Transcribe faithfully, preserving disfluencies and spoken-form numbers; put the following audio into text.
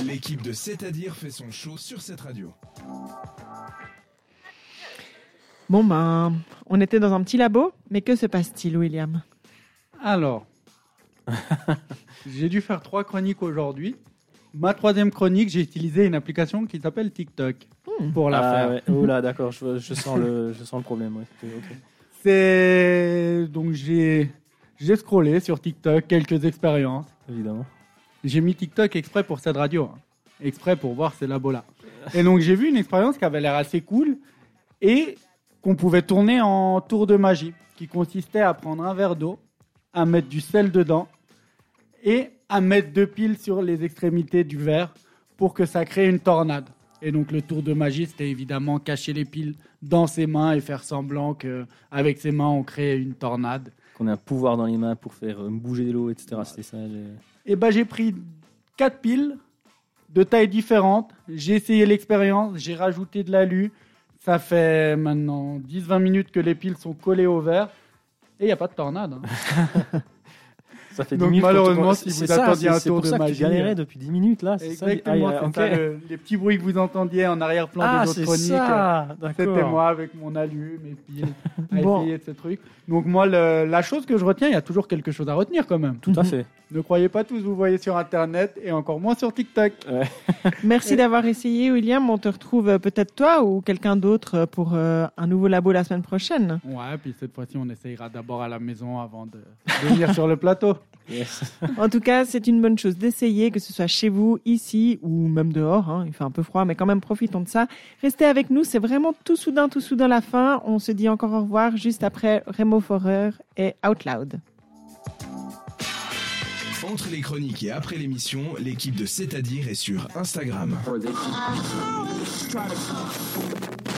L'équipe de C'est-à-dire fait son show sur cette radio. Bon ben, on était dans un petit labo, mais que se passe-t-il, William ? Alors, j'ai dû faire trois chroniques aujourd'hui. Ma troisième chronique, j'ai utilisé une application qui s'appelle TikTok Hmm. pour la Ah, faire. ouais. Oh là, d'accord, je, je, sens le, je sens le problème. Ouais. Okay. C'est donc j'ai j'ai scrollé sur TikTok quelques expériences. Évidemment. J'ai mis TikTok exprès pour cette radio, hein. Exprès pour voir ces labos-là. Et donc j'ai vu une expérience qui avait l'air assez cool et qu'on pouvait tourner en tour de magie, qui consistait à prendre un verre d'eau, à mettre du sel dedans et à mettre deux piles sur les extrémités du verre pour que ça crée une tornade. Et donc le tour de magie, c'était évidemment cacher les piles dans ses mains et faire semblant qu'avec ses mains, on crée une tornade. Qu'on a un pouvoir dans les mains pour faire bouger l'eau, et cetera. C'était ça. J'ai... Et ben j'ai pris quatre piles de tailles différentes. J'ai essayé l'expérience, j'ai rajouté de l'alu. Ça fait maintenant dix à vingt minutes que les piles sont collées au verre. Et il n'y a pas de tornade. Hein. Ça fait Donc dix minutes malheureusement, si si vous ça, attendiez un tour de magie... C'est pour ça que tu galérais euh... depuis dix minutes, là. C'est exactement, ça, ah, c'est okay. ça le, les petits bruits que vous entendiez en arrière-plan ah, des autres chroniques. Ça, c'était moi avec mon alu, mes piles, à bon. essayer de ce truc. Donc moi, le, la chose que je retiens, il y a toujours quelque chose à retenir quand même. Tout à fait. Ne croyez pas tout ce que vous voyez sur Internet et encore moins sur TikTok. Ouais. Merci et... d'avoir essayé, William. On te retrouve peut-être toi ou quelqu'un d'autre pour euh, un nouveau labo la semaine prochaine. Ouais, puis cette fois-ci, on essayera d'abord à la maison avant de, de venir sur le plateau. Yes. En tout cas, c'est une bonne chose d'essayer, que ce soit chez vous, ici ou même dehors. Hein. Il fait un peu froid, mais quand même, profitons de ça. Restez avec nous, c'est vraiment tout soudain, tout soudain la fin. On se dit encore au revoir juste après Remo Forer et Out Loud. Entre les chroniques et après l'émission, l'équipe de C'est-à-dire est sur Instagram.